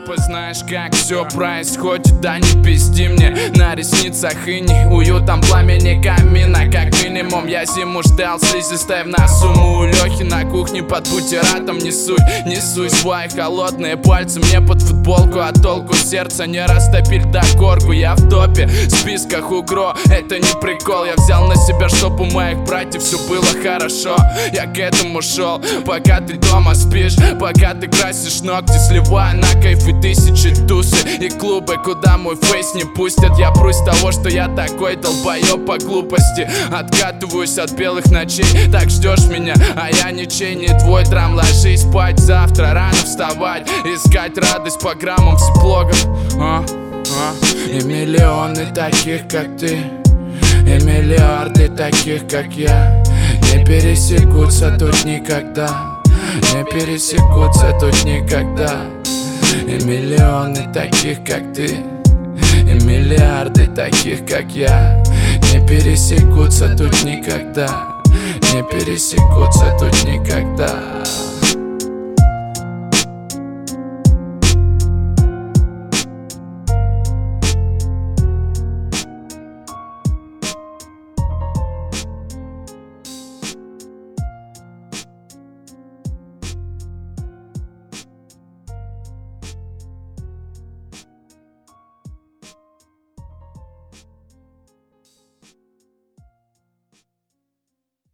Типа знаешь, как все происходит, да не пизди мне. На ресницах иней, уютом пламени камина. Как минимум я зиму ждал, слизистой в носу. У Лехи на кухне под бутератом несуй свои холодные пальцы мне под футболку. А толку сердца не растопить до корку. Я в топе, в списках угро, это не прикол. Я взял на себя, чтоб у моих братьев все было хорошо. Я к этому шел, пока ты дома спишь, пока ты красишь ногти, сливая на кайф и тысячи тусы и клубы, куда мой фейс не пустят. Я прусь того, что я такой долбоёб по глупости. Откатываюсь от белых ночей, так ждешь меня, а я ничей не твой драм. Ложись спать, завтра рано вставать, искать радость по граммам психологов. И миллионы таких, как ты, и миллиарды таких, как я, не пересекутся тут никогда, не пересекутся тут никогда. И миллионы таких, как ты, и миллиарды таких, как я, не пересекутся тут никогда, не пересекутся тут никогда.